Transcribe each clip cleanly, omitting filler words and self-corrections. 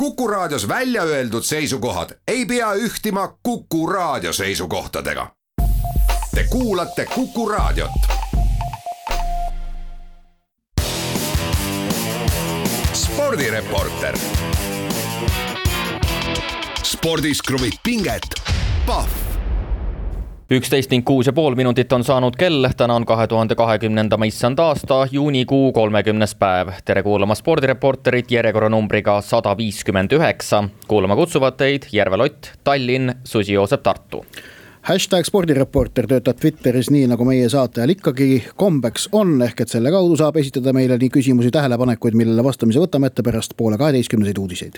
Kuku Raadios välja öeldud seisukohad ei pea ühtima Kuku Raadio seisukohtadega. Te kuulate Kuku Raadiot. Spordireporter. Spordis kruvib pinget. Pahv. 11:06,5 minutit on saanud kell, täna on 2020. issand aasta, juunikuu 30. päev. Tere kuulama Spordireporterit järjekorranumbriga 159. Kuulama kutsuvad teid Järve Lott, Tallinn, Susi Joosep, Tartu. Hashtag Spordireporter töötab Twitteris nii nagu meie saatajal ikkagi kombeks on, ehk et selle kaudu saab esitada meile nii küsimusi, tähelepanekuid, millele vastamise võtame ette pärast 11:30 uudiseid.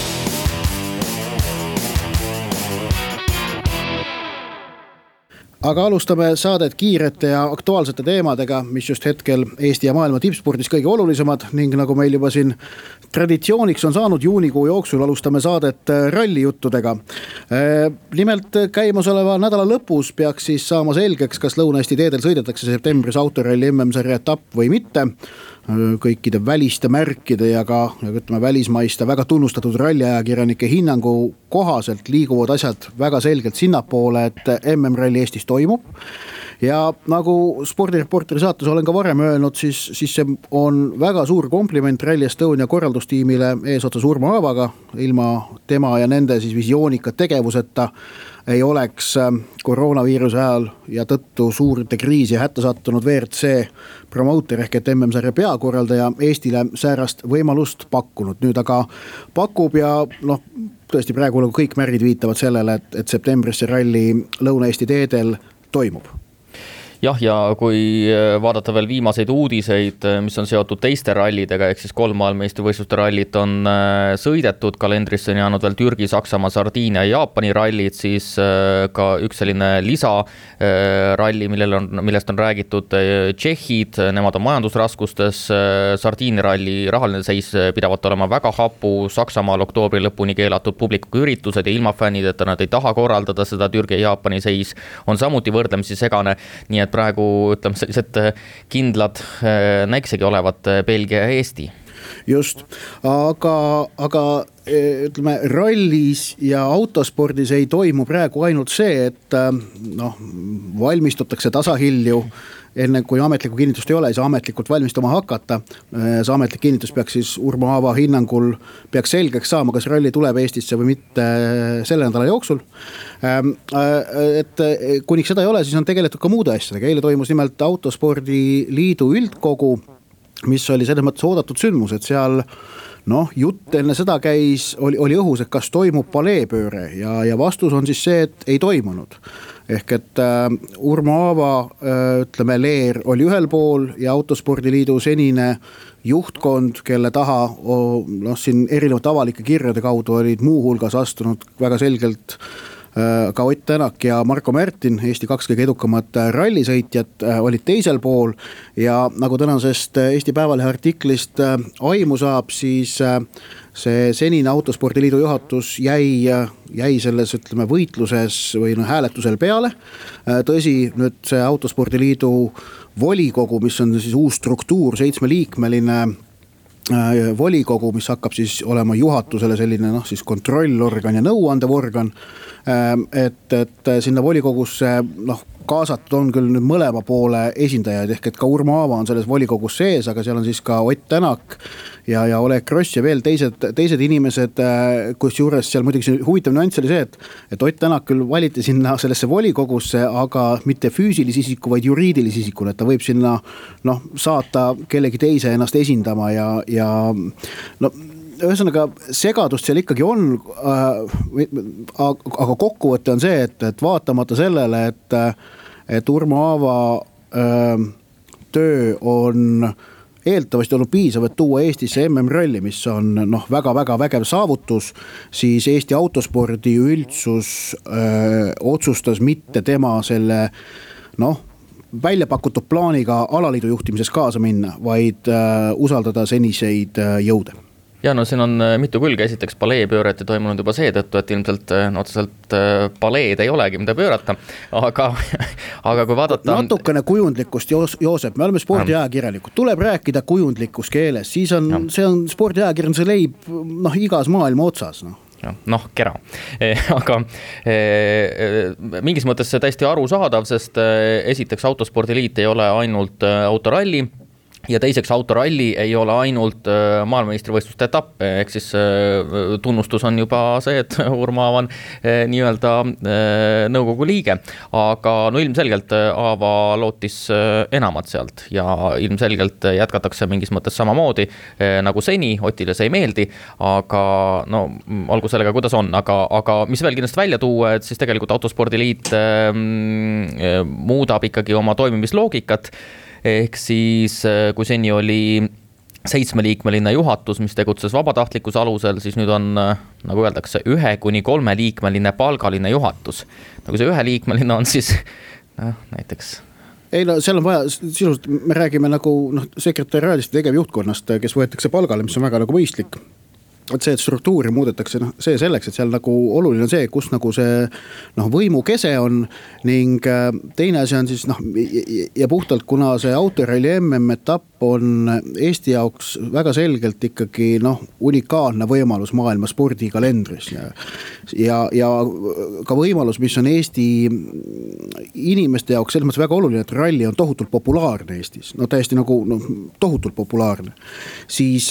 Aga alustame saadet kiirete ja aktuaalsete teemadega, mis just hetkel Eesti ja maailma tippspordis kõige olulisemad ning nagu meil juba siin traditsiooniks on saanud juunikuu jooksul, alustame saadet rallijuttudega. Nimelt käimasoleva nädala lõpus peaks siis saama selgeks, kas Lõuna-Eesti teedel sõidetakse septembris autoralli MM-sarja etapp või mitte. Kõikide väliste märkide ja ka ütleme, välismaiste väga tunnustatud ralliajakirjanike hinnangu kohaselt liiguvad asjad väga selgelt sinnapoole, et MM-ralli Eestis toimub. Ja nagu Spordireporteri saates olen ka varem öelnud, siis see on väga suur kompliment Rally Estonia korraldustiimile eesotsas Urmo Aavaga. Ilma tema ja nende siis visioonika tegevuseta ei oleks koroonaviiruse ajal ja tõttu suurte kriisi hätta sattunud WRC promouter ehk et MM-sarja peakorraldaja Eestile säärast võimalust pakkunud. Nüüd aga pakub ja tõesti praegu kõik märgid viitavad sellele, et septembris see ralli Lõuna-Eesti teedel toimub. Jah, ja kui vaadata veel viimaseid uudiseid, mis on seotud teiste rallidega, ehk siis 3 maailmameistrivõistluste rallit on sõidetud, kalendrisse on jäänud veel Türgi, Saksamaa, Sardiinia ja Jaapani rallid, siis ka üks selline lisaralli, millest on räägitud Tšehhid, nemad on majandusraskustes, Sardiinia ralli rahaline seis pidavat olema väga hapu, Saksamaal oktoobri lõpuni keelatud publikuga üritused ja ilma fännideta nad ei taha korraldada seda, Türgi ja Jaapani seis on samuti võrdlemisi segane, nii et praegu ütleme sellised kindlad näiksegi olevat Belgia ja Eesti. Just, aga ütleme rallis ja autospordis ei toimu praegu ainult see, et valmistutakse tasahilju. Enne kui ametlikku kinnitust ei ole, ei saa ametlikult valmistama hakata. See ametlik kinnitus peaks siis Urmo Aava hinnangul peaks selgeks saama, kas ralli tuleb Eestisse või mitte selle nädala jooksul. Et kuniks seda ei ole, siis on tegeletud ka muude asjadega. Eile toimus nimelt Autospordiliidu üldkogu, mis oli selles mõttes oodatud sündmus, et seal jutt enne seda oli õhus, et kas toimub paleepööre ja vastus on siis see, et ei toimunud. Ehk et Urmo Aava, ütleme, leer oli ühel pool ja Autospordiliidu senine juhtkond, kelle taha siin erinevate avalike kirjade kaudu olid muu hulgas astunud väga selgelt ka Ott Tänak ja Marko Märtin, Eesti 2 kõige edukamat rallisõitjat, olid teisel pool ja nagu tänasest Eesti Päevalehe artiklist aimu saab, siis see senine Autospordiliidu juhatus jäi selles, ütleme, võitluses või hääletusel peale. Tõsi, nüüd see Autospordiliidu volikogu, mis on siis uus struktuur, 7-liikmeline volikogu, mis hakkab siis olema juhatusele selline siis kontrollorgan ja nõuandev organ, et sinna volikogusse kaasatud on küll nüüd mõlema poole esindajaid, ehk et ka Urmo Aava on selles volikogus sees, aga seal on siis ka Ott Tänak ja Oleg Gross ja veel teised inimesed, kus juures seal muidugi see huvitav nüanss oli see, et Ott Tänak küll valiti sinna sellesse volikogusse, aga mitte füüsilise isiku, vaid juriidilise isikuna, et ta võib sinna saata kellegi teise ennast esindama ja ühesõnaga segadust seal ikkagi on, aga kokkuvõte on see, et vaatamata sellele, et Urmo Aava töö on eeltavasti olnud piisav, et tuua Eestisse MM-ralli, mis on väga-väga vägev saavutus, siis Eesti autospordi üldsus otsustas mitte tema selle välja pakutud plaaniga alaliidu juhtimises kaasa minna, vaid usaldada seniseid jõude. Ja no siin on mitu külge, esiteks paleepööret ei toimunud juba seetõttu, et ilmselt otseselt paleed ei olegi, mida pöörata, aga kui vaadata... Natukene kujundlikkust, Joosep, me oleme spordiajakirjanikud, tuleb rääkida kujundlikus keeles, siis on, see on spordiajakirjanduse leib igas maailma otsas. Kera. Aga mingis mõttes see täiesti arusaadav, sest esiteks Autospordiliit ei ole ainult autoralli, ja teiseks autoralli ei ole ainult maailmameistrivõistluste etapp, ehk siis tunnustus on juba see, et Urmo Aava on nii-öelda nõukogu liige, aga no ilmselgelt Aava lootis enamat sealt ja ilmselgelt jätkatakse mingis mõttes samamoodi nagu seni, Otile see ei meeldi, aga no olgu sellega, kuidas on, aga mis veel kindlasti välja tuua, et siis tegelikult Autospordiliit muudab ikkagi oma toimimisloogikat. Ehk siis, kui seni oli 7-liikmeline juhatus, mis tegutses vabatahtlikkuse alusel, siis nüüd on, nagu öeldakse, 1-3-liikmeline palgaline juhatus. Nagu see 1-liikmeline on siis näiteks... Ei no seal on vaja, sisuliselt me räägime nagu sekretäriaadist tegevjuhtkonnast, kes võetakse palgale, mis on väga nagu mõistlik. Et see, et struktuuri muudetakse, see selleks, et seal nagu oluline on see, kus nagu see võimu kese on ning teine asi on siis ja puhtalt, kuna see autoralli MM-etapp on Eesti jaoks väga selgelt ikkagi unikaalne võimalus maailma spordikalendris ja ka võimalus, mis on Eesti inimeste jaoks selles mõttes väga oluline, et ralli on tohutult populaarne Eestis, täiesti nagu tohutult populaarne, siis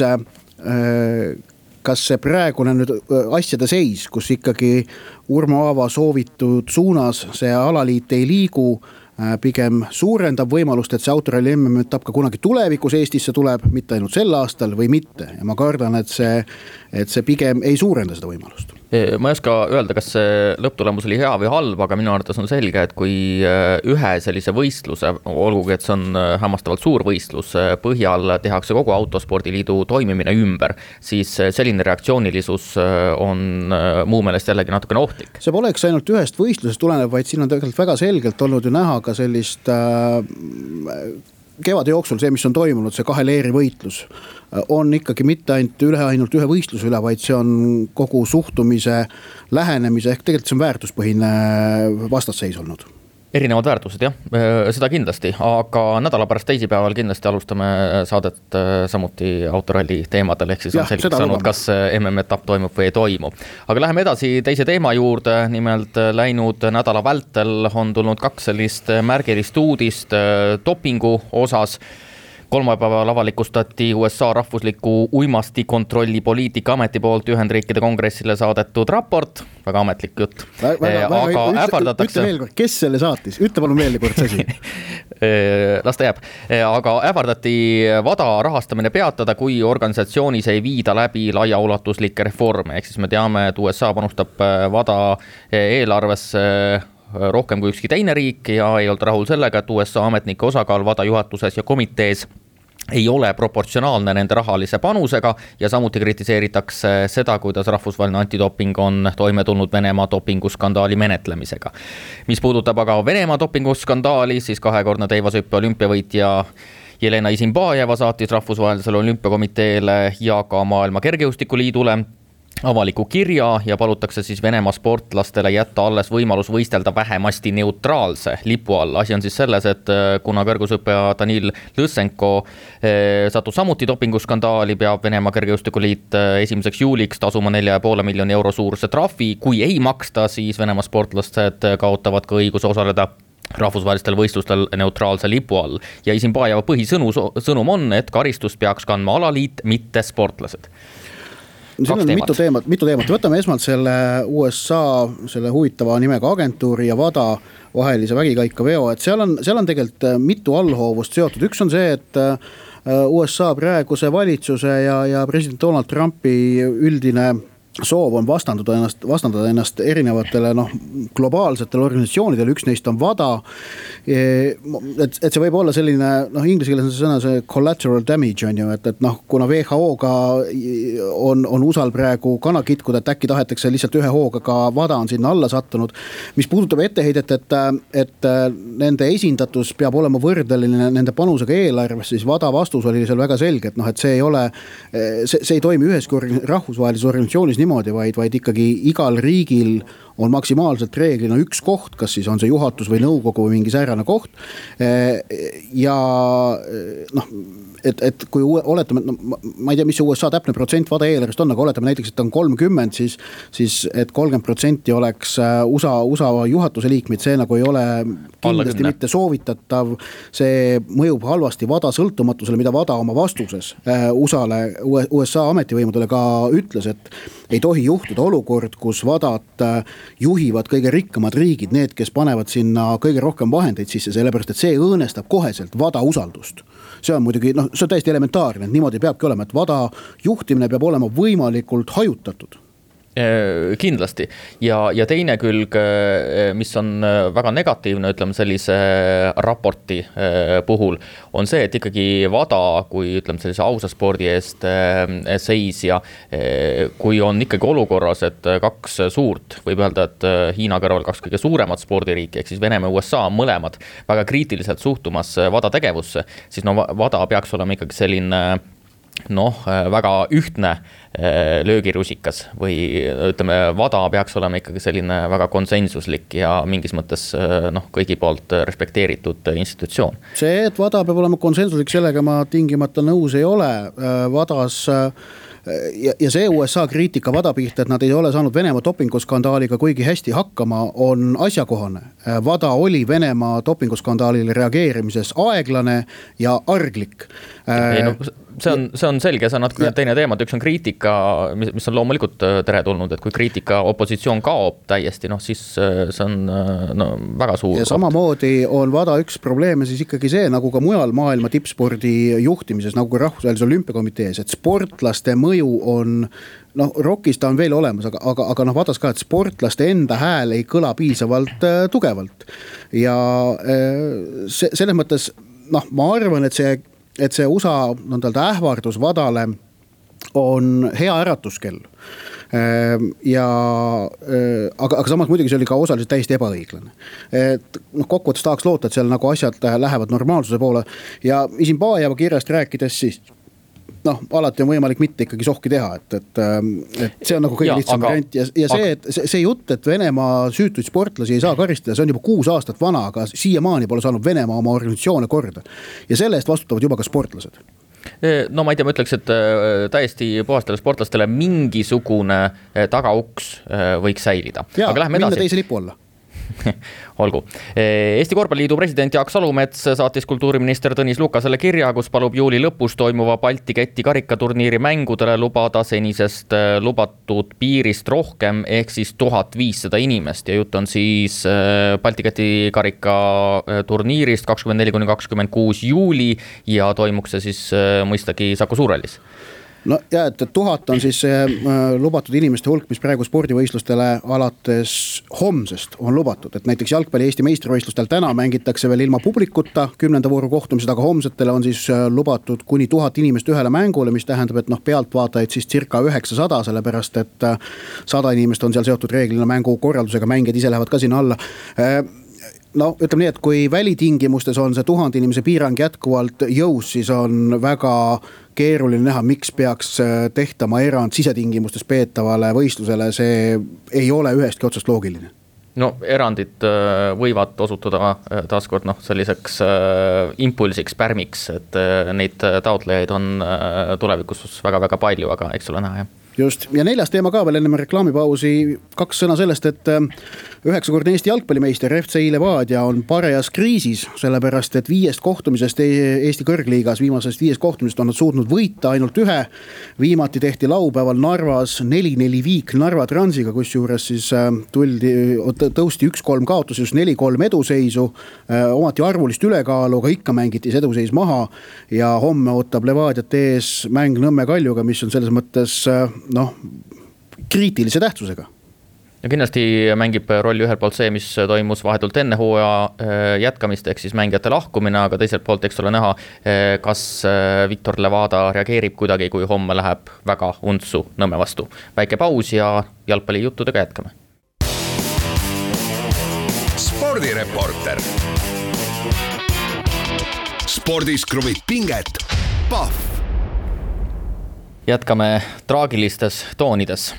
kas see praegune nüüd asjade seis, kus ikkagi Urmo Aava soovitud suunas see alaliit ei liigu, pigem suurendab võimalust, et see autoralli MM-etapp ka kunagi tulevikus Eestisse tuleb, mitte ainult sel aastal või mitte. Ja ma kardan, et see pigem ei suurenda seda võimalust. Ma ei oska öelda, kas see lõpptulemus oli hea või halb, aga minu arvates on selge, et kui ühe sellise võistluse, olgugi et see on hämmastavalt suur võistlus, põhjal tehakse kogu Autospordiliidu toimimine ümber, siis selline reaktsioonilisus on muu meelest jällegi natukene ohtlik. See poleks ainult ühest võistlusest tulenev, vaid siin on tegelikult väga selgelt olnud ju näha ka sellist kevade jooksul see, mis on toimunud, see 2 leeri võitlus on ikkagi mitte ainult ühe võistluse üle, vaid see on kogu suhtumise, lähenemise, ehk tegelikult see on väärtuspõhine vastasseis olnud. Erinevad väärtused, jah, seda kindlasti, aga nädala pärast teisipäeval kindlasti alustame saadet samuti autoralli teemadel, ehk siis on selgeks saanud, kas MM-etapp toimub või ei toimu. Aga läheme edasi teise teema juurde, nimelt läinud nädala vältel on tulnud 2 sellist märgilist uudist dopingu osas. Kolmapäeval avalikustati USA rahvusliku uimastikontrolli poliitika ameti poolt Ühendriikide kongressile saadetud raport, väga ametlik jutt. Aga ähvardatakse... Ütle veel kord, kes selle saatis? Ütle palun veel kord see asi. Las ta jääb. Aga ähvardati VADA rahastamine peatada, kui organisatsioonis ei viida läbi laiaulatuslikke reforme. Ehk siis me teame, et USA panustab VADA eelarvesse rohkem kui ükski teine riik ja ei olnud rahul sellega, et USA ametnike osakaal VADA juhatuses ja komitees ei ole proportsionaalne nende rahalise panusega ja samuti kritiseeritakse seda, kuidas rahvusvaheline antidoping on toime tulnud Venemaa dopinguskandaali menetlemisega. Mis puudutab aga Venemaa dopinguskandaali, siis 2-kordne teivashüppe olümpiavõitja Jelena Isimbajeva saatis rahvusvahelisele olümpiakomiteele ja ka Maailma Kergejõustikuliidule avaliku kirja ja palutakse siis Venemaa sportlastele jätta alles võimalus võistelda vähemasti neutraalse lipu all. Asi on siis selles, et kuna kõrgushüppaja Danil Lõssenko sattus samuti dopinguskandaali, peab Venemaa Kergejõustikuliit 1. juuliks tasuma 4,5 miljoni euro suuruse trahvi. Kui ei maksta, siis Venemaa sportlased kaotavad ka õiguse osaleda rahvusvahelistel võistlustel neutraalse lipu all. Ja Isimbajeva põhisõnum on, et karistust peaks kandma alaliit, mitte sportlased. Siin on mitu teemat. Võtame esmalt selle USA, selle huvitava nimega agentuuri ja VADA vahelise vägikaika veo, et seal on tegelikult mitu allhoovust seotud. Üks on see, et USA praeguse valitsuse ja president Donald Trumpi üldine soov on vastandada ennast erinevatele globaalsetele organisatsioonidele, üks neist on WADA. Et see võib olla selline, inglise keeles on see sõna, see collateral damage on ju, et kuna WHO-ga on USAl praegu kana kitkuda, et äkki tahetakse lihtsalt ühe hooga ka WADA on sinna alla sattunud. Mis puudutab etteheidet, et nende esindatus peab olema võrdeline nende panusega eelarves, siis WADA vastus oli seal väga selge, et see ei ole, see ei toimi üheski rahvusvahelises organisatsioonis niimoodi, vaid ikkagi igal riigil on maksimaalselt reeglina üks koht, kas siis on see juhatus või nõukogu või mingi säärane koht. Ja et kui oletame, ma ei tea, mis see USA täpne protsent WADA eelarvest on, aga oletame näiteks, et on 30, siis et 30% oleks USA juhatuse liikmed, see nagu ei ole kindlasti mitte soovitatav, see mõjub halvasti WADA sõltumatusele, mida WADA oma vastuses USA ametivõimudele ka ütles, et ei tohi juhtuda olukord, kus WADA-t juhivad kõige rikkamad riigid, need, kes panevad sinna kõige rohkem vahendeid sisse, sellepärast, et see õõnestab koheselt WADA usaldust. See on muidugi, see on täiesti elementaarne, et niimoodi peabki olema, et WADA juhtimine peab olema võimalikult hajutatud. Kindlasti ja teine külg, mis on väga negatiivne, ütleme sellise raporti puhul, on see, et ikkagi WADA, kui ütleme sellise ausa spordi eest seisja, kui on ikkagi olukorras, et kaks suurt, võib öelda, et Hiina kõrval kaks kõige suuremat spordiriiki, ehk siis Venemaa ja USA on mõlemad väga kriitiliselt suhtumas WADA tegevusse, siis WADA peaks olema ikkagi selline väga ühtne löögirusikas või ütleme, WADA peaks olema ikkagi selline väga konsensuslik ja mingis mõttes kõigi poolt respekteeritud institutsioon. See, et WADA peab olema konsensuslik, sellega ma tingimata nõus ei ole. WADAs ja see USA kriitika WADA pihta, et nad ei ole saanud Venemaa dopinguskandaaliga kuigi hästi hakkama, on asjakohane. WADA oli Venemaa dopinguskandaalile reageerimises aeglane ja arglik. See on selge, see on natuke teine teema, et üks on kriitika, mis on loomulikult teretulnud, et kui kriitika opositsioon kaob täiesti, siis see on väga suur. Ja samamoodi on WADA üks probleeme siis ikkagi see, nagu ka mujal maailma tippspordi juhtimises, nagu ka rahvusvahelise olümpiakomitees, et sportlaste mõju on, rokis ta on veel olemas, aga WADAs ka, et sportlaste enda hääl ei kõla piisavalt tugevalt. Ja selles mõttes, ma arvan, et see USA ähvardus WADAle on hea äratuskell. Aga samas muidugi see oli ka osaliselt täiesti ebaõiglane. Kokkuvõttes tahaks loota, et seal nagu asjad lähevad normaalsuse poole ja Isimbajeva kirjast rääkides siis alati on võimalik mitte ikkagi sohki teha, et see on nagu kõige lihtsam variant ja see, et see jutt, et Venemaa süütuid sportlasi ei saa karistada, see on juba 6 aastat vana, aga siiamaani pole saanud Venemaa oma organisatsioone korda ja selle eest vastutavad juba ka sportlased. Ma ei tea, ma ütleks, et täiesti puhastele sportlastele mingisugune tagauks võiks säilida. Aga lähme edasi. Minna teise lipu alla. Olgu. Eesti Korvpalliliidu president Jaak Salumets saatis kultuuriminister Tõnis Lukasele kirja, kus palub juuli lõpus toimuva Balti Keti karikaturniiri mängudele lubada senisest lubatud piirist rohkem, ehk siis 1500 inimest ja jutt on siis Balti Keti karikaturniirist 24-26 juuli ja toimuks see siis mõistagi Saku Suurhallis. Ja, et 1000 on siis lubatud inimeste hulk, mis praegu spordivõistlustele alates homsest on lubatud, et näiteks jalgpalli Eesti meistrivõistlustel täna mängitakse veel ilma publikuta 10. vooru kohtumised, aga homsetele on siis lubatud kuni 1000 inimest ühele mängule, mis tähendab, et pealtvaatajaid siis circa 900, sellepärast et 100 inimest on seal seotud reeglina mängu korraldusega, mängijad ise lähevad ka sinna alla. Ütleme nii, et kui välitingimustes on see 1000 inimese piirang jätkuvalt jõus, siis on väga keeruline näha, miks peaks tehtama erand sisetingimustes peetavale võistlusele, see ei ole ühestki otsast loogiline. Erandid võivad osutuda taaskord selliseks impulsiks, pärmiks, et neid taotlejaid on tulevikus väga-väga palju, aga eks ole näha, jah. Just, ja 4. teema ka veel enne reklaamipausi, 2 sõna sellest, et 9-kordne Eesti jalgpallimeister FC Levadia on parejas kriisis, sellepärast et 5 kohtumisest Eesti kõrgliigas, viimasest 5 kohtumisest on nad suutnud võita ainult 1. Viimati tehti laupäeval Narvas 4-4 viik Narva Transiga, kus juures siis tõusti 1-3 kaotus, just 4-3 eduseisu, omati arvulist ülekaalu, aga ikka mängiti see eduseis maha ja homme ootab Levadiat ees mäng Nõmme Kaljuga, mis on selles mõttes kriitilise tähtsusega. Ja kindlasti mängib rolli ühelt poolt see, mis toimus vahetult enne hooaja jätkamist, ehk siis mängijate lahkumine, aga teiselt poolt eks ole näha, kas Victor Levada reageerib kuidagi, kui homme läheb väga untsu Nõmme vastu. Väike paus ja jalgpallijuttudega jätkame. Spordireporter. Spordis kruvib pinget. Pahv. Jätkame traagilistes toonides.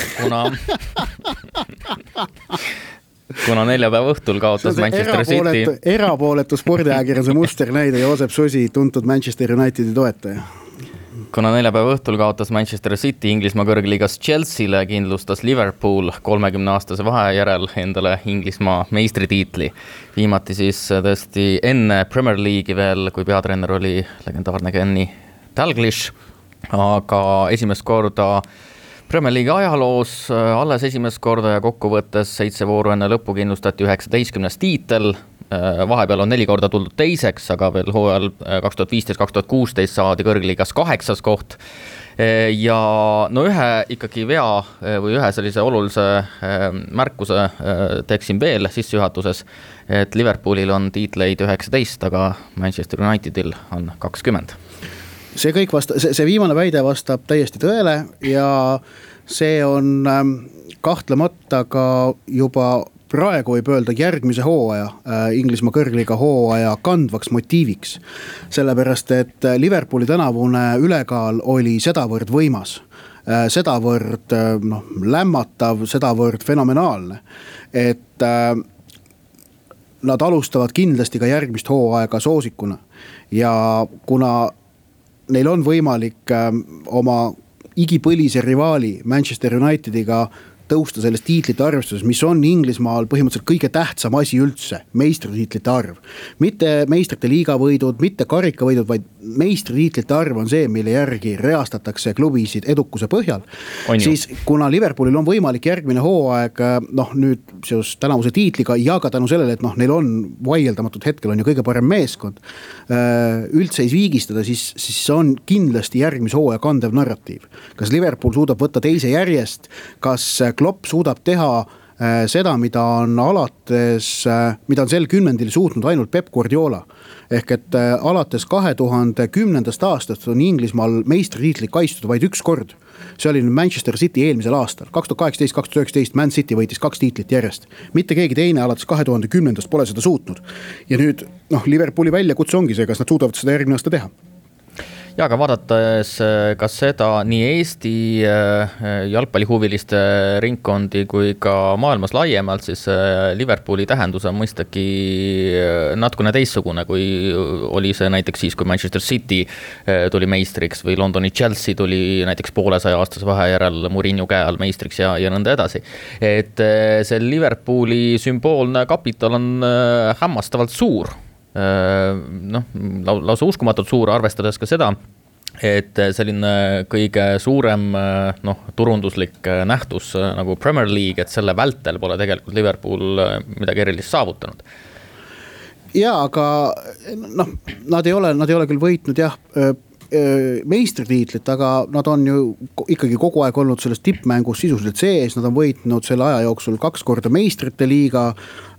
Kuna neljapäeva õhtul kaotas Manchester City. Erapooletu spordiajakirjanduse musternäide Joosep Susi, tuntud Manchester Unitedi toetaja. Kuna neljapäeva õhtul kaotas Manchester City Inglismaa kõrgliigas Chelsea'le, kindlustas Liverpool 30-aastase vahe järel endale Inglismaa meistritiitli. Viimati siis tõesti enne Premier League'i veel, kui peatreener oli legendaarne Kenny Dalglish, aga esimest korda Premier League ajaloos alles esimest korda ja kokkuvõttes 7 vooru enne lõppu kindlustati 19. tiitel. Vahepeal on 4 korda tuldud teiseks, aga veel hooajal 2015-2016 saadi kõrgliigas 8. koht. Ja no ühe ikkagi vea või ühe sellise olulise märkuse teeksin veel sissejuhatuses, et Liverpoolil on tiitleid 19, aga Manchester Unitedil on 20. See kõik see viimane väide vastab täiesti tõele ja see on kahtlemata ka juba praegu võib öelda järgmise hooaja, Inglismaa kõrgliiga hooaja kandvaks motiiviks. Sellepärast, et Liverpooli tänavune ülekaal oli sedavõrd võimas, sedavõrd lämmatav, sedavõrd fenomenaalne, et nad alustavad kindlasti ka järgmist hooaega soosikuna ja kuna neil on võimalik oma igipõlise rivaali Manchester Unitediga tõusta sellest tiitlite arvestuses, mis on Inglismaal põhimõtteliselt kõige tähtsam asi üldse, meistritiitlite arv. Mitte meistrite liiga võidud, mitte karika võidud, vaid meistritiitlite arv on see, mille järgi reastatakse klubisid edukuse põhjal. Siis kuna Liverpoolil on võimalik järgmine hooaeg, nüüd seos tänavuse tiitliga ja ka tänu sellele, et neil on vaieldamatult hetkel on ju kõige parem meeskond, üldse ei viigistada, siis see on kindlasti järgmise hooaja kandev narratiiv. Kas Liverpool suudab võtta teise järjest, kas Klopp suudab teha seda, mida on sel kümnendil suutnud ainult Pep Guardiola. Ehk et alates 2010. aastast on Inglismaal meistritiitli kaitstud vaid üks kord. See oli Manchester City eelmisel aastal. 2018-2019 Man City võitis 2 tiitlit järjest. Mitte keegi teine alates 2010. pole seda suutnud. Ja nüüd Liverpooli väljakutse ongi see, kas nad suudavad seda järgmine aasta teha. Ja aga vaadates kas seda nii Eesti jalgpallihuviliste ringkondi kui ka maailmas laiemalt, siis Liverpooli tähendus on mõistagi natukene teissugune, kui oli see näiteks siis, kui Manchester City tuli meistriks või Londoni Chelsea tuli näiteks 500-aastase vahe järel Mourinho käe all meistriks ja nõnda edasi. Et see Liverpooli sümboolne kapital on hämmastavalt suur. Lausa uskumatult suur, arvestades ka seda, et selline kõige suurem turunduslik nähtus nagu Premier League, et selle vältel pole tegelikult Liverpool midagi erilist saavutanud. Ja, aga nad ei ole küll võitnud meistritiitlit, aga nad on ju ikkagi kogu aeg olnud selles tippmängus sisuliselt sees, nad on võitnud selle aja jooksul 2 korda meistrite liiga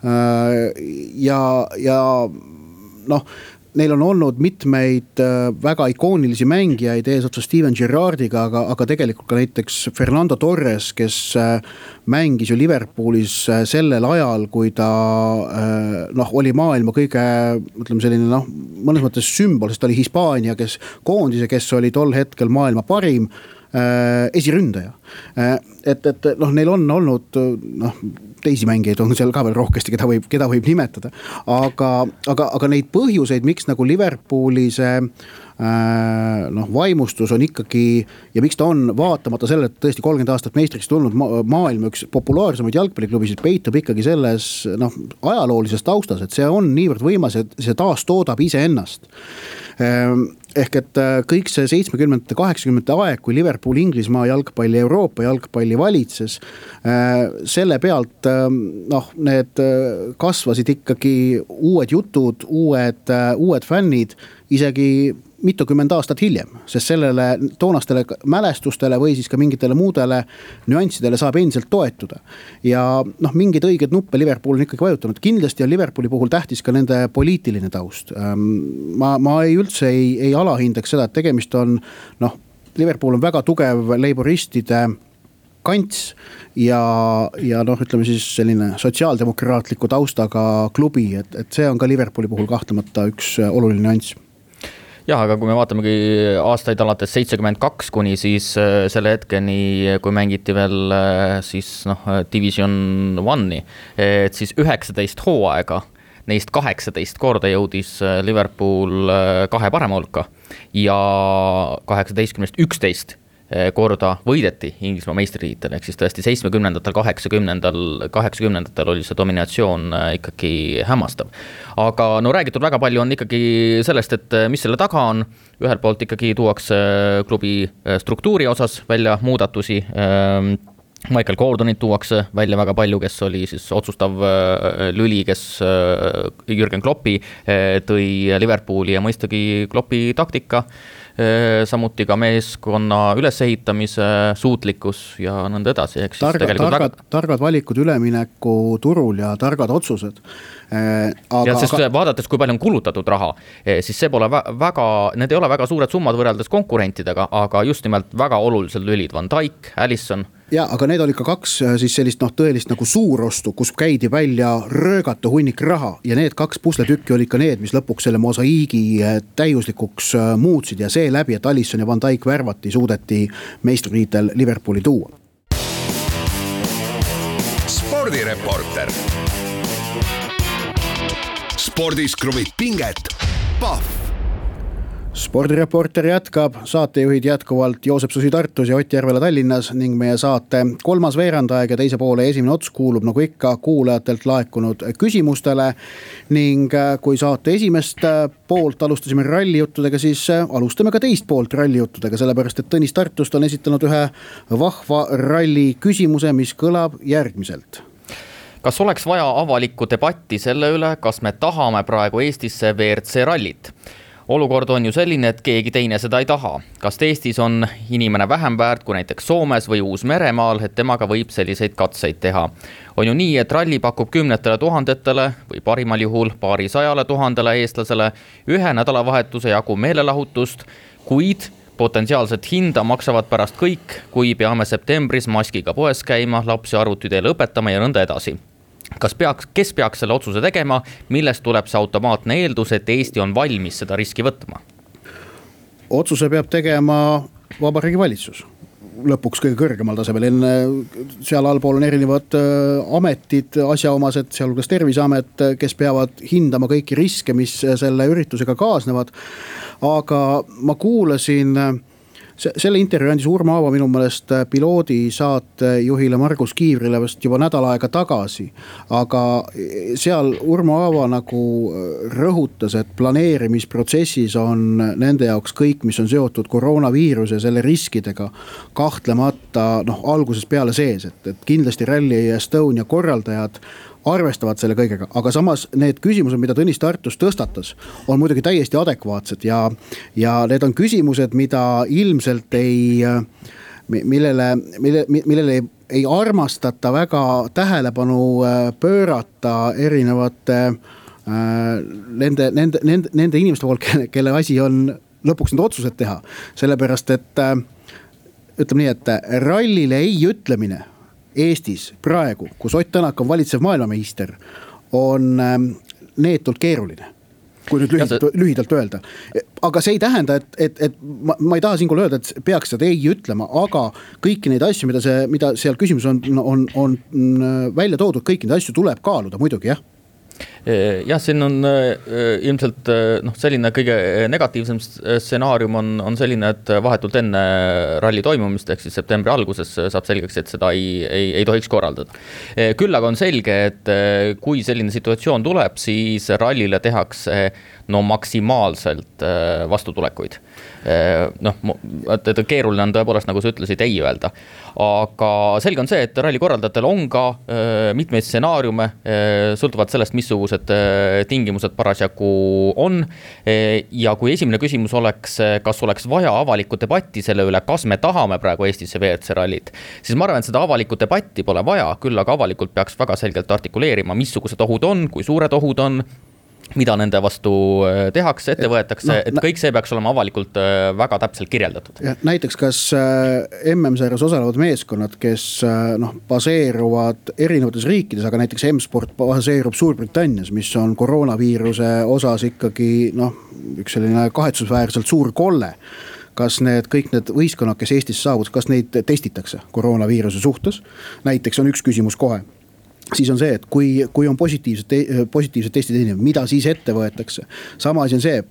ja neil on olnud mitmeid väga ikoonilisi mängijaid eesotsa Steven Gerrardiga, aga tegelikult ka näiteks Fernando Torres, kes mängis ju Liverpoolis sellel ajal, kui ta oli maailma kõige, ütleme selline mõnes mõttes sümbol, sest ta oli Hispaania koondise, kes oli tol hetkel maailma parim esiründaja. Et neil on olnud teisi mängijaid on seal ka veel rohkesti, keda võib nimetada, aga neid põhjuseid, miks nagu Liverpooli see vaimustus on ikkagi ja miks ta on vaatamata sellele, et tõesti 30 aastat meistriks tulnud maailma üks populaarsemaid jalgpalliklubisid peitub ikkagi selles ajaloolises taustas, et see on niivõrd võimas, et see taas toodab ise ennast. Ehk et kõik see 70. 80. aeg, kui Liverpool Inglismaa jalgpalli, Euroopa jalgpalli valitses, selle pealt need kasvasid ikkagi uued jutud, uued fännid, isegi mitukümmend aastat hiljem, sest sellele toonastele mälestustele või siis ka mingitele muudele nüanssidele saab endiselt toetuda. Ja mingid õiged nuppe Liverpool on ikkagi vajutanud. Kindlasti on Liverpooli puhul tähtis ka nende poliitiline taust. Ma üldse ei alahindaks seda, et tegemist on, Liverpool on väga tugev leiboristide kants ja ütleme siis selline sotsiaaldemokraatliku taustaga klubi, et see on ka Liverpooli puhul kahtlemata üks oluline nüanss. Jah, aga kui me vaatamegi aastaid alates 72 kuni siis selle hetkeni, kui mängiti veel siis Division 1-i, et siis 19 hooaega, neist 18 korda jõudis Liverpool 2 parema hulka ja 18-st 11 korda võideti Inglismaa meistritiitel, ehk siis tõesti 70-ndatel, 80-ndatel oli see dominatsioon ikkagi hämmastav. Aga räägitud väga palju on ikkagi sellest, et mis selle taga on. Ühelt poolt ikkagi tuuakse klubi struktuuri osas välja muudatusi. Michael Gordonit tuuakse välja väga palju, kes oli siis otsustav lüli, kes Jürgen Kloppi tõi Liverpooli ja mõistagi Kloppi taktika, samuti ka meeskonna ülesehitamise suutlikkus ja nõnda edasi. Targad valikud ülemineku turul ja targad otsused. Sest vaadates, kui palju on kulutatud raha, siis see pole need ei ole väga suured summad võrreldes konkurentidega, aga just nimelt väga olulised lülid, Van Dijk, Alisson. Ja, aga need oli ka 2 siis sellist tõelist nagu suurostu, kus käidi välja röögata hunnik raha ja need 2 pusletükki oli ka need, mis lõpuks selle mosaiigi täiuslikuks muutsid ja see läbi, et Alisson ja Van Dijk värvati, suudeti meistritiitel Liverpooli tuua. Spordireporter. Spordis kruvib pinget. Pahv. Spordireporter jätkab, saatejuhid jätkuvalt Joosep Susi Tartus ja Ott Järvela Tallinnas ning meie saate 3. veerandaeg ja teise poole esimene ots kuulub nagu ikka kuulajatelt laekunud küsimustele ning kui saate esimest poolt alustasime rallijuttudega, siis alustame ka teist poolt rallijuttudega, sellepärast et Tõnis Tartust on esitanud ühe vahva ralli küsimuse, mis kõlab järgmiselt. Kas oleks vaja avalikku debatti selle üle, kas me tahame praegu Eestisse WRC rallit? Olukord on ju selline, et keegi teine seda ei taha. Kas Eestis on inimene vähem väärt kui näiteks Soomes või Uus-Meremaal, et temaga võib selliseid katseid teha? On ju nii, et ralli pakub 10 000 või parimal juhul 200 000 eestlasele ühe nädalavahetuse jagu meelelahutust, kuid potentsiaalset hinda maksavad pärast kõik, kui peame septembris maskiga poes käima, lapsi arvuti teel õpetama ja nõnda edasi. Kes peaks selle otsuse tegema, millest tuleb see automaatne eeldus, et Eesti on valmis seda riski võtma? Otsuse peab tegema Vabariigi Valitsus. Lõpuks kõige kõrgemal tasemel. Seal allpool on erinevad ametid, asjaomased, sealhulgas Terviseamet, kes peavad hindama kõiki riske, mis selle üritusega kaasnevad. Aga ma kuulasin, selle intervjuu andis Urmo Aava minu meelest piloodi saatejuhile Margus Kiivrile vast juba nädal aega tagasi. Aga seal Urmo Aava nagu rõhutas, et planeerimisprotsessis on nende jaoks kõik, mis on seotud koroonaviiruse ja selle riskidega kahtlemata algusest peale sees, et kindlasti Rally Estonia korraldajad arvestavad selle kõigega, aga samas need küsimused, mida Tõnis Tartus tõstatas, on muidugi täiesti adekvaatsed ja need on küsimused, mida ilmselt millele ei armastata väga tähelepanu pöörata erinevate nende inimeste pool, kelle asi on lõpuks need otsused teha. Sellepärast, et ütleme nii, et rallile ei ütlemine Eestis praegu, kus Ott Tänak on valitsev maailmameister, on neetult keeruline, kui nüüd lühidalt öelda. Aga see ei tähenda, et ma ei taha siinkohal öelda, et peaks seda ei ütlema, aga kõiki neid asju, mida seal küsimus on välja toodud, kõiki neid asju tuleb kaaluda muidugi, jah. Jah, siin on ilmselt selline kõige negatiivsem stsenaarium on selline, et vahetult enne ralli toimumist, ehk siis septembri alguses saab selgeks, et seda ei tohiks korraldada. Küll aga on selge, et kui selline situatsioon tuleb, siis rallile tehakse maksimaalselt vastutulekuid. Keeruline on tõepoolest, nagu sa ütlesid, ei öelda. Aga selge on see, et ralli korraldajatel on ka mitmeid stsenaariume, sõltuvalt sellest, missugused missugused tingimused parasjagu on. Ja kui esimene küsimus oleks, kas oleks vaja avalikku debatti selle üle, kas me tahame praegu Eestisse WRC rallit, siis ma arvan, et seda avalikku debatti pole vaja, küll aga avalikult peaks väga selgelt artikuleerima, missugused ohud on, kui suured ohud on, mida nende vastu tehakse, ette võetakse, et kõik see peaks olema avalikult väga täpselt kirjeldatud. Ja näiteks kas MM-sarjas osalevad meeskonnad, kes baseeruvad erinevates riikides, aga näiteks M-sport baseerub Suurbritannias, mis on koroonaviiruse osas ikkagi üks selline kahetsusväärselt suur kolle. Kas kõik need võistkonnad, kes Eestis saabud, kas neid testitakse koroonaviiruse suhtes? Näiteks on üks küsimus kohe. Siis on see, et kui on positiivsed testid inimene, mida siis ette võetakse. Sama asi on see,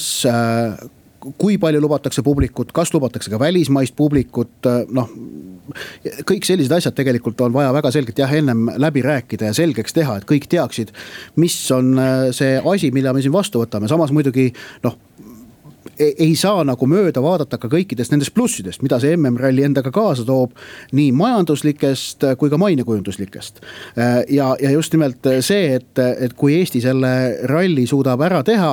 kui palju lubatakse publikut, kas lubatakse ka välismaist publikut, kõik sellised asjad tegelikult on vaja väga selgelt ennem läbi rääkida ja selgeks teha, et kõik teaksid, mis on see asi, mille me siin vastu võtame. Samas muidugi, ei saa nagu mööda vaadata ka kõikidest nendest plussidest, mida see MM-ralli endaga kaasa toob, nii majanduslikest kui ka mainekujunduslikest. Ja just nimelt see, et kui Eesti selle ralli suudab ära teha,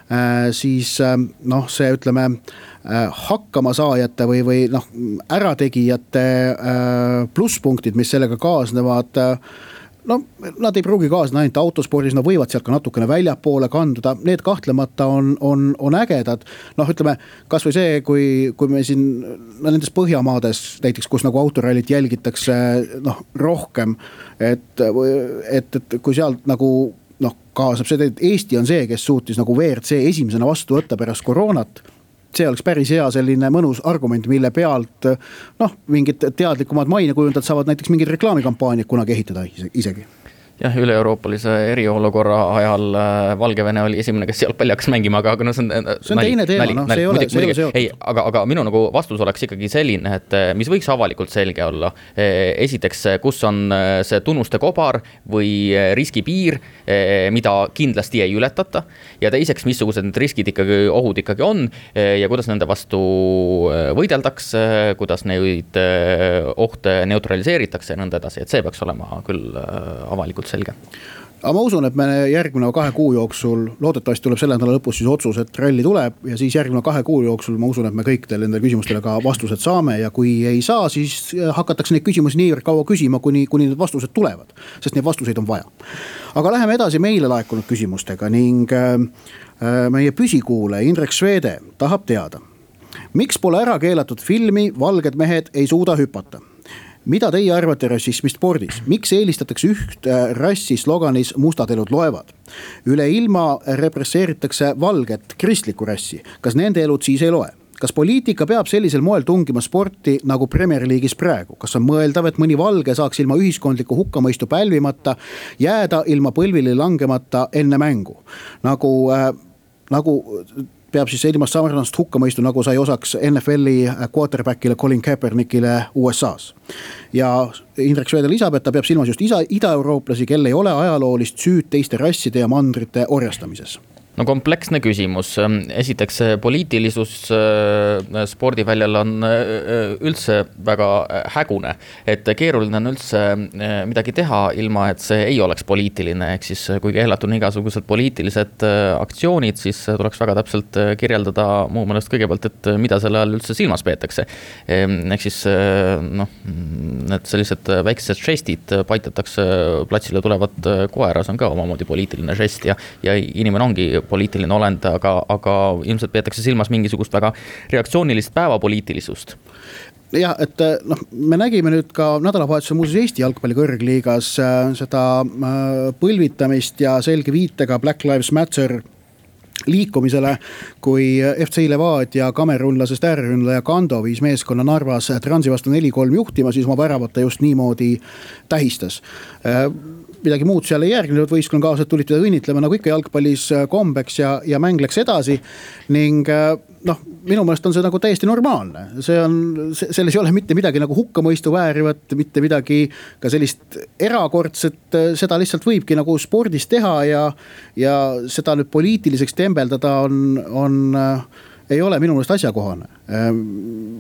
siis see ütleme hakkamasaajate või ärategijate plusspunktid, mis sellega kaasnevad, nad ei pruugi kaasna ainult autospordis, nad võivad sealt ka natukene väljapoole kanduda, need kahtlemata on ägedad. Ütleme, kas või see, kui me siin nendes Põhjamaades näiteks, kus nagu autorallit jälgitakse rohkem, et kui sealt nagu kaasab see, et Eesti on see, kes suutis nagu WRC esimesena vastu võtta pärast koroonat, see oleks päris hea selline mõnus argument, mille pealt mingid teadlikumad mainekujundajad saavad näiteks mingid reklaamikampaaniad kunagi ehitada isegi. Jah, üle-euroopalise eriolukorra ajal Valgevene oli esimene, kes jalgpalli hakkas mängima, aga see on teine teema, see ei ole seotud. Ei, aga minu nagu vastus oleks ikkagi selline, et mis võiks avalikult selge olla. Esiteks, kus on see tunnuste kobar või riskipiir, mida kindlasti ei ületata, ja teiseks, missugused need riskid ikkagi, ohud ikkagi on ja kuidas nende vastu võideldakse, kuidas neid ohte neutraliseeritakse ja nõnda edasi, et see peaks olema küll avalikult selge. Aga ma usun, et me järgmine 2 kuu jooksul, loodetavasti tuleb selle nädala lõpus siis otsus, et ralli tuleb ja siis järgmine 2 kuu jooksul ma usun, et me kõik nendele küsimustele ka vastused saame ja kui ei saa, siis hakatakse neid küsimusi niivõrd kaua küsima, kuni need vastused tulevad, sest neid vastuseid on vaja. Aga läheme edasi meile laekunud küsimustega ning meie püsikuulaja Indrek Sveede tahab teada, miks pole ära keelatud filmi Valged mehed ei suuda hüpata? Mida teie arvate rassismi spordis? Miks eelistatakse üht rassi sloganis mustad elud loevad? Üle ilma represseeritakse valget kristlikku rassi. Kas nende elud siis ei loe? Kas poliitika peab sellisel moel tungima sporti nagu Premier League'is praegu? Kas on mõeldav, et mõni valge saaks ilma ühiskondliku hukkamõistu pälvimata jääda ilma põlvili langemata enne mängu? Nagu peab siis ilmast samarnast hukkamõistu, nagu sai osaks NFL-i quarterbackile Colin Kaepernickile USA's. Ja Indrek Sveede lisab, et ta peab silmas just ida-eurooplasi, kel ei ole ajaloolist süüd teiste rasside ja mandrite orjastamises. No kompleksne küsimus. Esiteks poliitilisus spordiväljal on üldse väga hägune, et keeruline on üldse midagi teha ilma, et see ei oleks poliitiline, ehk siis kui keelatud on igasugused poliitilised aktsioonid, siis tuleks väga täpselt kirjeldada muu meelest kõigepealt, et mida selle all üldse silmas peetakse. Ehk siis need sellised väiksed žestid, paitatakse platsile tulevat koera, see on ka omamoodi poliitiline žest ja inimene ongi poliitiline olend, aga ilmselt peetakse silmas mingisugust väga reaktsioonilist päevapoliitilisust. Ja, et me nägime nüüd ka nädalavahetusel muuseas Eesti jalgpalli kõrgliigas seda põlvitamist ja selge viitega Black Lives Matter liikumisele, kui FC Levadia kamerunlasest ääreründleja Kando viis meeskonna Narvas Transi vastu 4-3 juhtima, siis oma väravata just niimoodi tähistas. Midagi muud seal ei järgnenud, võistkonnakaaslased tulid teda õnnitlema nagu ikka jalgpallis kombeks ja mäng läks edasi ning minu meelest on see nagu täiesti normaalne. Selles ei ole mitte midagi nagu hukkamõistu väärivat, mitte midagi ka sellist erakordset, seda lihtsalt võibki nagu spordis teha ja seda nüüd poliitiliseks tembeldada ei ole minu meelest asjakohane.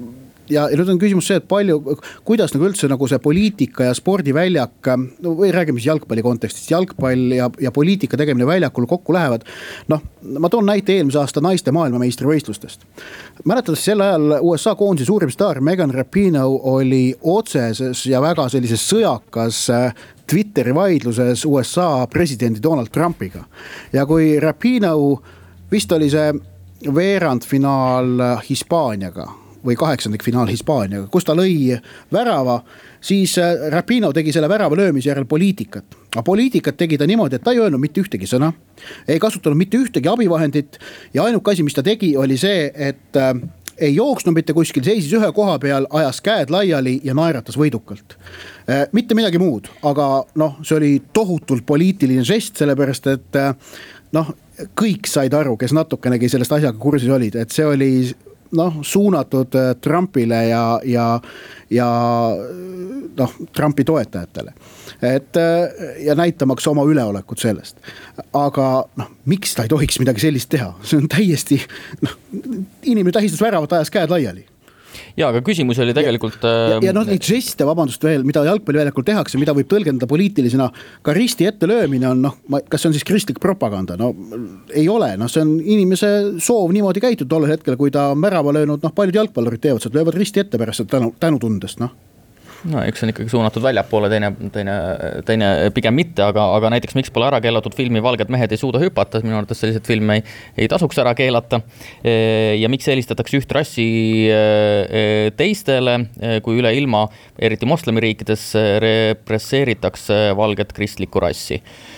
ja nüüd on küsimus see, et kuidas nagu üldse nagu see poliitika ja spordiväljak, või räägime siis jalgpalli kontekstist, jalgpall ja poliitika tegemine väljakul kokku lähevad. Ma toon näite eelmise aasta naiste maailmameistrivõistlustest. Mäletades sel ajal USA koondise suurim staar Megan Rapinoe oli otseses ja väga sellises sõjakas Twitteri vaidluses USA presidendi Donald Trumpiga. Ja kui Rapinoe, vist oli see veerandfinaal Hispaaniaga või 8. finaal Hispaaniaga, kus ta lõi värava, siis Rapinoe tegi selle värava löömise järel poliitikat. Aga poliitikat tegi ta niimoodi, et ta ei öelnud mitte ühtegi sõna, ei kasutanud mitte ühtegi abivahendit ja ainuke asi, mis ta tegi, oli see, et ei jooksnud mitte kuskil, seisis ühe koha peal, ajas käed laiali ja naeratas võidukalt. Mitte midagi muud, aga see oli tohutult poliitiline žest, sellepärast et kõik said aru, kes natukenegi sellest asjaga kursis olid, et see oli suunatud Trumpile ja Trumpi toetajatele. Ja näitamaks oma üleolekut sellest. Aga miks ta ei tohiks midagi sellist teha? See on täiesti, inimene tähistas väravat, ajas käed laiali. Ja, aga küsimus oli tegelikult... Ja neid žeste, vabandust veel, mida jalgpalliväljakul tehakse, mida võib tõlgendada poliitilisena, ka risti ette löömine on, kas see on siis kristlik propaganda? Ei ole, see on inimese soov niimoodi käitud tollel hetkel, kui ta on värava löönud, paljud jalgpallurid teevad, et löövad risti ette pärast tänutundest, üks on ikkagi suunatud väljapoole, teine pigem mitte, aga näiteks miks pole ära keelatud filmi Valged mehed ei suuda hüpata, minu arvates sellised filme ei tasuks ära keelata ja miks eelistatakse üht rassi teistele, kui üle ilma, eriti moslemiriikides represseeritakse valget kristlikku rassi.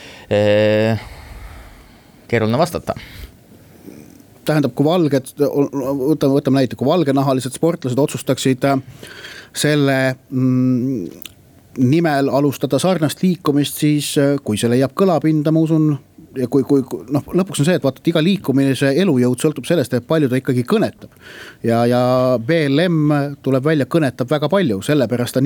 Keeruline vastata. Tähendab, kui valged, võtame näite, kui valgenahalised sportlased otsustaksid selle nimel alustada sarnast liikumist, siis kui see leiab kõlapinda, ma usun, ja kui lõpuks on see, et vaata, et iga liikumise elujõud sõltub sellest, et palju ta ikkagi kõnetab. Ja BLM tuleb välja, kõnetab väga palju, sellepärast ta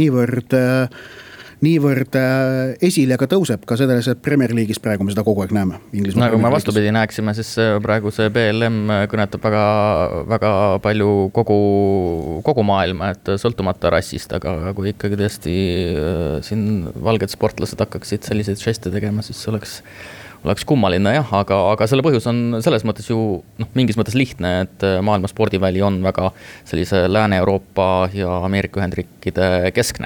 niivõrd esile ka tõuseb ka selles, et Premier League'is praegu me seda kogu aeg näeme. Kui me vastupidi näeksime, siis praegu see BLM kõnetab väga, väga palju kogu maailma, et sõltumata rassist, aga kui ikkagi tõesti siin valged sportlased hakkaksid selliseid žeste tegema, siis oleks kummaline jah, aga selle põhjus on selles mõttes ju mingis mõttes lihtne, et maailma spordiväli on väga sellise Lääne-Euroopa ja Ameerika Ühendriikide keskne.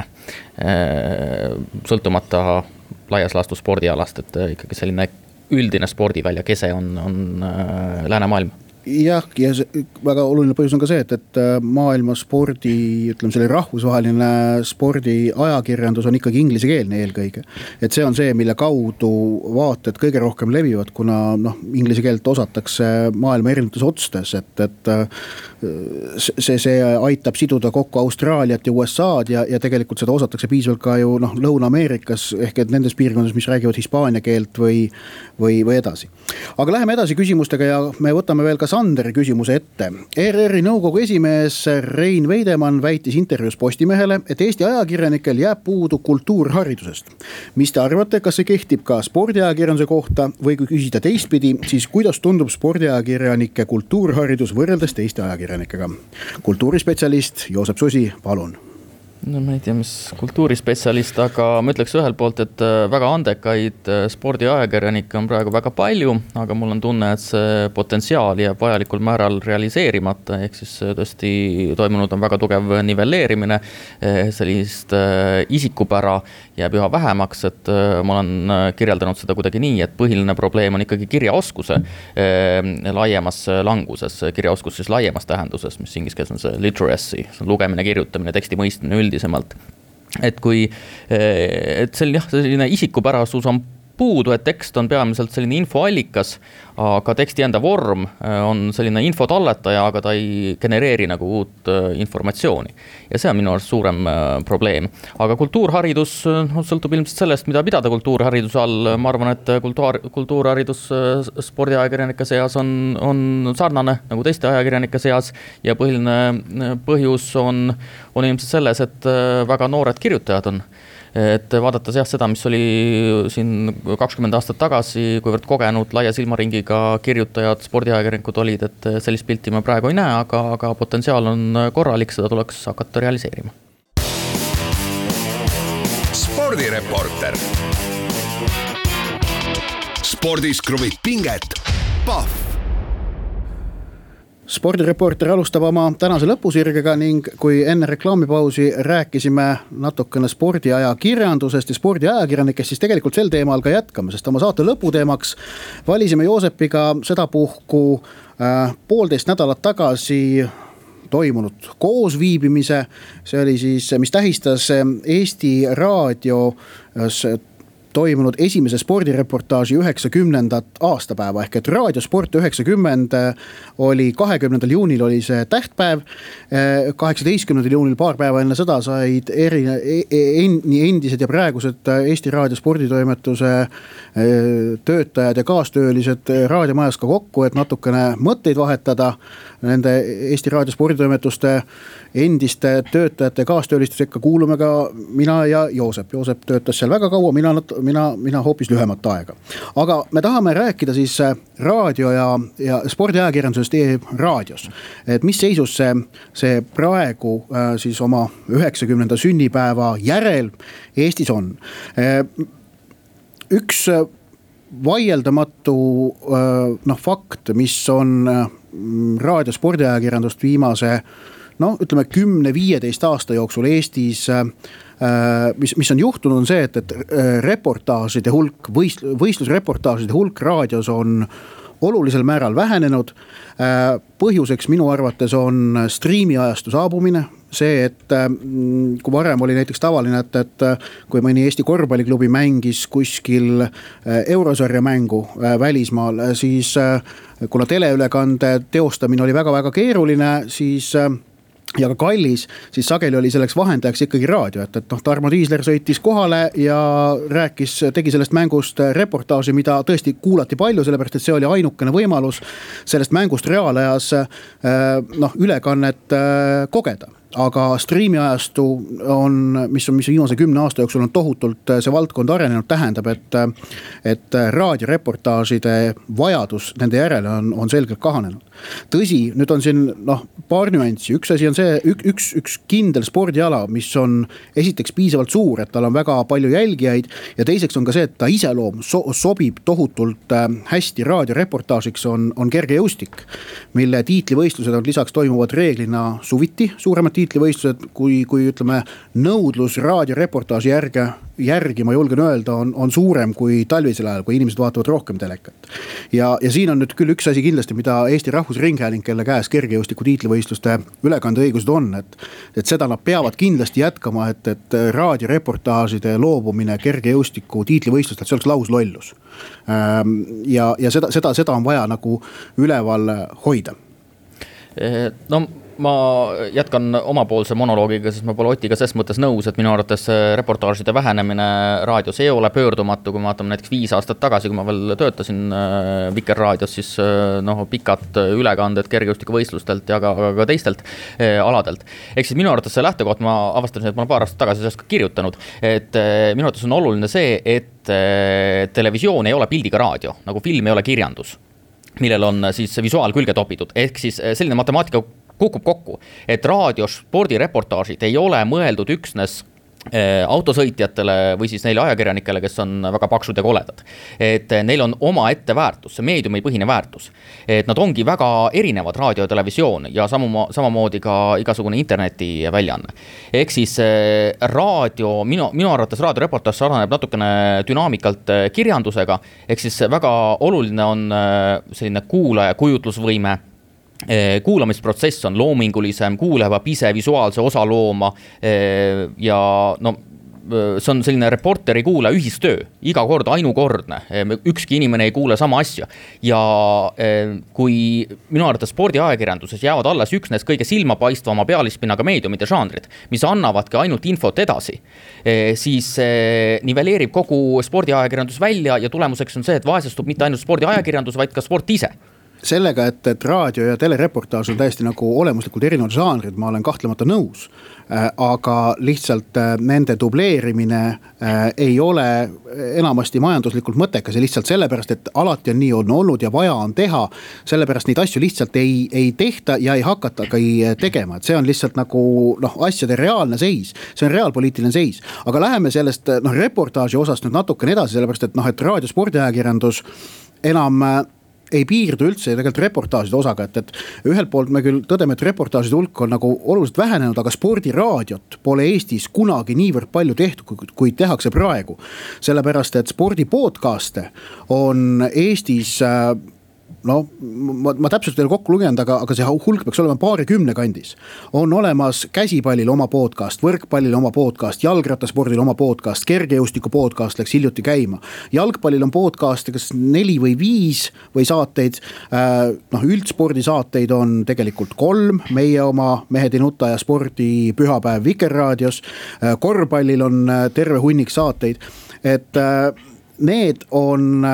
Sõltumata laias laastus spordialast, et ikkagi selline üldine spordivälja kese on läänemaailm. Jah, ja väga oluline põhjus on ka see, et maailma spordi, ütleme selle rahvusvaheline spordi ajakirjandus on ikkagi inglisekeelne eelkõige. Et see on see, mille kaudu vaated kõige rohkem levivad, kuna inglise keelt osatakse maailma erinevates otstes, et see aitab siduda kokku Austraaliat ja USA'd ja tegelikult seda osatakse piisavalt ka ju Lõuna-Ameerikas ehk et nendes piirkondades, mis räägivad hispaania keelt või edasi. Aga läheme edasi küsimustega ja me võtame veel ka Sanderi küsimuse ette. ERR-i nõukogu esimees Rein Veidemann väitis intervjuus Postimehele, et Eesti ajakirjanikel jääb puudu kultuurharidusest. Mis te arvate, kas see kehtib ka spordiajakirjanduse kohta või kui küsida teistpidi, siis kuidas tundub spordiajakirjanike kultuurharidus võrreldes teiste ajakirjanikega? Kultuurispetsialist Joosep Susi, palun. Ma ei tea, mis kultuurispetsialist, aga ma ütleks ühelt poolt, et väga andekaid spordiajakirjanikke on praegu väga palju, aga mul on tunne, et see potentsiaal jääb vajalikul määral realiseerimata, ehk siis tõesti toimunud on väga tugev nivelleerimine, sellist isikupära jääb üha vähemaks, et ma olen kirjeldanud seda kuidagi nii, et põhiline probleem on ikkagi kirjaoskuse laiemas languses, kirjaoskus siis laiemas tähenduses, mis inglise keeles on see literacy, see on lugemine, kirjutamine, teksti mõistmine üldisemalt. Et kui selline isikupärasus on puudu, et tekst on peamiselt selline infoallikas, aga teksti enda vorm on selline infotalletaja, aga ta ei genereeri nagu uut informatsiooni. Ja see on minu arust suurem probleem. Aga kultuurharidus sõltub ilmselt sellest, mida pidada kultuurhariduse all. Ma arvan, et kultuurharidus spordiajakirjanike seas on sarnane nagu teiste ajakirjanike seas ja põhiline põhjus on ilmselt selles, et väga noored kirjutajad on et vaadates jah seda, mis oli siin 20 aastat tagasi, kuivõrd kogenud laia silmaringiga kirjutajad, spordiajakirjanikud olid, et sellist pilti ma praegu ei näe, aga potentsiaal on korralik, seda tuleks hakata realiseerima. Spordireporter. Spordis kruvib pinget, Pahv. Spordireporter alustab oma tänase lõpusirgega ning kui enne reklaamipausi rääkisime natukene spordiajakirjandusest ja spordiajakirjanikest, siis tegelikult sel teemal ka jätkame, sest oma saate lõputeemaks valisime Joosepiga sedapuhku 1,5 nädalat tagasi toimunud koosviibimise. See oli siis, mis tähistas Eesti raadios toimunud esimese spordireportaaži 90. aastapäeva ehk et raadiosport 90 oli 20. juunil oli see tähtpäev. 18. juunil paar päeva enne seda said nii endised ja praegused Eesti Raadio sporditoimetuse töötajad ja kaastöölised raadiomajas ka kokku, et natukene mõtteid vahetada nende Eesti Raadio sporditoimetuste endiste töötajate ja kaastööliste sekka kuulume ka mina ja Joosep. Joosep töötas seal väga kaua, mina hoopis lühemat aega. Aga me tahame rääkida siis raadio ja spordiajakirjandusest raadios. Et mis seisus see praegu siis oma 90. sünnipäeva järel Eestis on. Üks vaieldamatu fakt, mis on raadio spordiajakirjandust viimase ütleme 10-15 aasta jooksul Eestis, mis on juhtunud, on see, et reportaažide hulk, võistlusreportaažide hulk raadios on olulisel määral vähenenud. Põhjuseks minu arvates on striimiajastu saabumine. See, et kui varem oli näiteks tavaline, et kui mõni Eesti korvpalliklubi mängis kuskil eurosarja mängu välismaal, siis kuna teleülekande teostamine oli väga-väga keeruline, siis ja ka kallis, siis sageli oli selleks vahendajaks ikkagi raadio, et Tarmo Tiisler sõitis kohale ja tegi sellest mängust reportaaži, mida tõesti kuulati palju, sellepärast et see oli ainukene võimalus sellest mängust reaalajas ülekannet kogeda. Aga striimiajastu on, mis viimase 10 aasta jooksul on tohutult see valdkond arenenud, tähendab, et raadioreportaažide vajadus nende järele on selgelt kahanenud. Tõsi, nüüd on siin paar nüanssi. Üks asi on see, üks kindel spordiala, mis on esiteks piisavalt suur, et tal on väga palju jälgijaid ja teiseks on ka see, et ta iseloom sobib tohutult hästi raadioreportaažiks on kergejõustik, mille tiitlivõistlused on lisaks toimuvad reeglina suviti, suuremad tiitlivõistlused, kui ütleme nõudlus raadioreportaaži järgi, ma julgen öelda, on suurem kui talvisel ajal, kui inimesed vaatavad rohkem telekat. Ja siin on nüüd küll üks asi kindlasti, mida Eesti Rahvusringhääling, kelle käes kergejõustiku tiitlivõistluste ülekandeõigused on, et seda nad peavad kindlasti jätkama, et raadioreportaažide loobumine kergejõustiku tiitlivõistlustelt, see oleks lauslollus. Ja seda on vaja nagu üleval hoida. Ma jätkan omapoolse monoloogiga, sest ma pole Otiga ses mõttes nõus, et minu arvates reportaažide vähenemine raadios ei ole pöördumatu, kui ma vaatame näiteks 5 aastat tagasi, kui ma veel töötasin Vikerraadios, siis pikad ülekanded kergejõustikuvõistlustelt ja ka teistelt aladelt. Ehk siis minu arvates see lähtekoht, ma avastasin, et ma olen paar aastat tagasi sellest ka kirjutanud, et minu arvates on oluline see, et televisioon ei ole pildiga raadio, nagu film ei ole kirjandus, millel on siis visuaal külge topitud. Ehk siis selline matemaatika kukub kokku, et raadiospordireportaažid ei ole mõeldud üksnes autosõitjatele või siis neile ajakirjanikele, kes on väga paksud ja koledad. Et neil on oma etteväärtus, see meedium ei põhine väärtus. Et nad ongi väga erinevad raadio ja televisioon ja samamoodi ka igasugune interneti väljaanne. Ehk siis raadio, minu arvates raadioreportaaž sarnaneb natukene dünaamikalt kirjandusega, ehk siis väga oluline on selline kuulaja kujutlusvõime, kuulamisprotsess on loomingulisem, kuuleb ise visuaalse osa looma ja see on selline reporteri kuulaja ühistöö, iga kord ainukordne, ükski inimene ei kuule sama asja ja kui minu arvates spordiajakirjanduses jäävad alles üksnes kõige silmapaistvama pealispinnaga meediumid ja žanrid, mis annavadki ainult infot edasi, siis nivelleerib kogu spordiajakirjandus välja ja tulemuseks on see, et vaesestub mitte ainult spordiajakirjandus, vaid ka sport ise. sellega, et raadio ja telereportaaž on täiesti nagu olemuslikult erinevad žanrid, ma olen kahtlemata nõus. Aga lihtsalt nende dubleerimine ei ole enamasti majanduslikult mõttekas ja lihtsalt sellepärast, et alati on nii olnud ja vaja on teha, sellepärast neid asju lihtsalt ei tehta ja ei hakata ka tegema, et see on lihtsalt nagu asjade reaalne seis, see on reaalpoliitiline seis, aga läheme sellest reportaaži osast nüüd natukene edasi, sellepärast et raadio spordiajakirjandus enam ei piirdu üldse tegelikult reportaažide osaga, et ühelt poolt me küll tõdeme, et reportaažide hulk on nagu oluliselt vähenenud, aga spordiraadiot pole Eestis kunagi niivõrd palju tehtud, kui tehakse praegu. Sellepärast, et spordipodcaste on Eestis ma täpselt veel kokku lugenud, aga see hulk peaks olema 20 kandis. On olemas käsipallil oma podcast, võrkpallil oma podcast, jalgrattaspordil oma podcast, kergejõustiku podcast läks hiljuti käima. Jalgpallil on podcast, kas 4 või 5 või saateid, üldspordisaateid on tegelikult 3, meie oma Mehed ei nuta ja spordi pühapäev Vikerraadios, korvpallil on terve hunnik saateid, et need on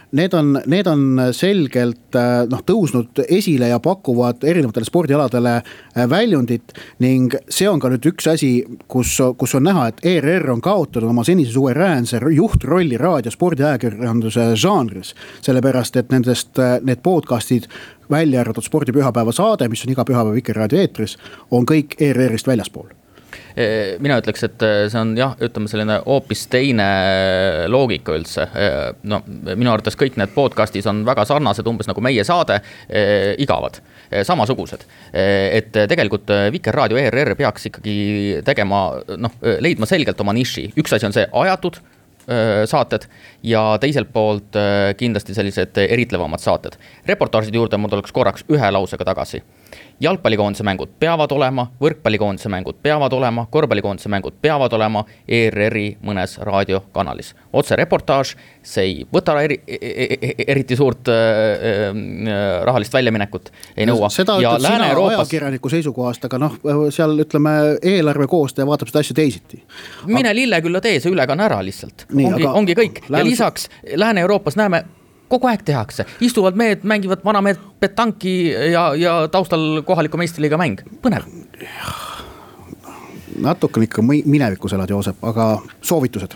selgelt tõusnud esile ja pakuvad erinevatele spordialadele väljundit ning see on ka nüüd üks asi, kus on näha, et ERR on kaotanud oma senise suveräänse juhtrolli raadio spordiajakirjanduse žanris, sellepärast, et need podcastid välja arvatud spordi pühapäeva saade, mis on iga pühapäev Vikerraadio eetris, on kõik ERR-ist väljaspool. Mina ütleks, et see on ütleme selline hoopis teine loogika üldse. Minu arvates kõik need podcastis on väga sarnased, umbes nagu meie saade, igavad, samasugused. Et tegelikult Vikerraadio ERR peaks ikkagi tegema, leidma selgelt oma niši. Üks asi on see ajatud saated ja teiselt poolt kindlasti sellised eritlevamad saated. Reportaažide juurde ma tuleks korraks ühe lausega tagasi. Jalgpallikoondise mängud peavad olema, võrkpallikoondise mängud peavad olema, korvpallikoondise mängud peavad olema ERR-i mõnes raadiokanalis. Otse reportaaž, see ei võta eriti suurt rahalist väljaminekut, ei nõua. Seda ütleb sina ajakirjaniku seisukohast, aga seal ütleme eelarve koostaja vaatab seda asja teisiti. Mine Lillekülla tee, see ülekanne ära lihtsalt. Ongi kõik. Ja lisaks Lääne-Euroopas näeme kogu aeg tehakse. Istuvad mehed, mängivad vanamehed petanki ja taustal kohaliku meistriliiga mäng. Põnev. Natukene ikka minevikus elad, Joosep, aga soovitused?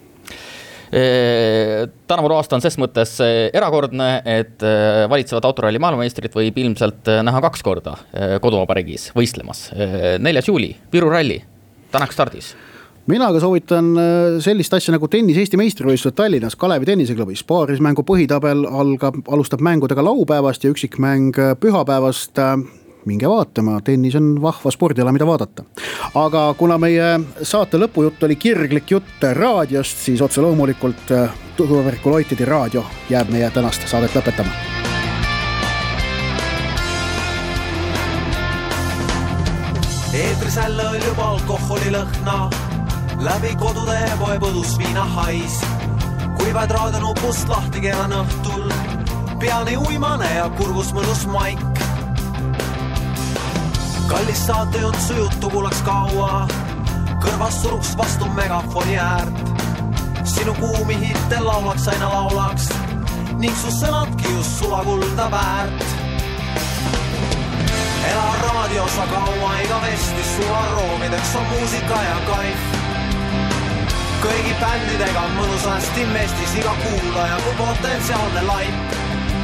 Tänavune aasta on ses mõttes erakordne, et valitsevad autoralli maailmameistrit võib ilmselt näha 2 korda koduvabariigis võistlemas. 4. juuli, Viru ralli, tänak stardis. Mina aga soovitan sellist asja nagu tennis Eesti meistrivõistlused Tallinnas Kalevi tenniseklubis. Paarismängu põhitabel alustab mängudega laupäevast ja üksikmäng pühapäevast. Minge vaatama, tennis on vahva spordiala, mida vaadata. Aga kuna meie saate lõpujutt oli kirglik jutt raadiost, siis otse loomulikult Tuuverku Loitidi raadio jääb meie tänast saadet lõpetama. Eetris jälle oli juba alkoholi lõhna, läbi kodude poe põdus viina hais. Kuivad raadionupust lahti keeran õhtul, peani uimane ja kurgus mõnus maik. Kallis saate jutt sujutu kuulaks kaua, kõrvas suruks vastu megafoni äärt. Sinu kuumi hitte laulaks aina laulaks, ning su sõnadki just sula kulda väärt. Ela raadiosa kaua igavesti, sulla roomideks on muusika ja kaif. Kõigi bändidega mõnusasti mestis, iga kuulaja kui potentsiaalne laip.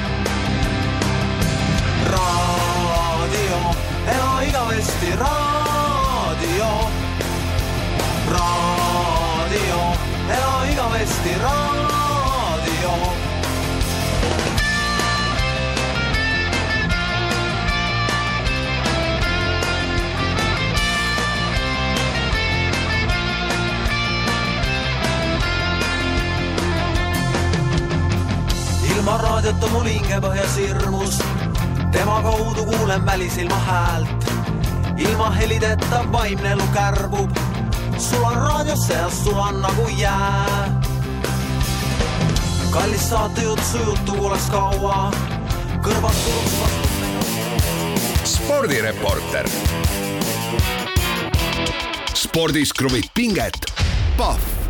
Raadio, ela igavesti, raadio. Raadio, ela igavesti, raadio. Ilma raadiota mul hinge põhjas hirmus, tema kaudu kuulen välisilma häält. Ilma helideta vaimne elu kärbub, sul on raadiosse ja sul on nagu jää. Kallis saatejutt sujutu kuuleks kaua, kõrvas turuks vastu. Spordireporter. Spordis kruvib pinget, Pahv.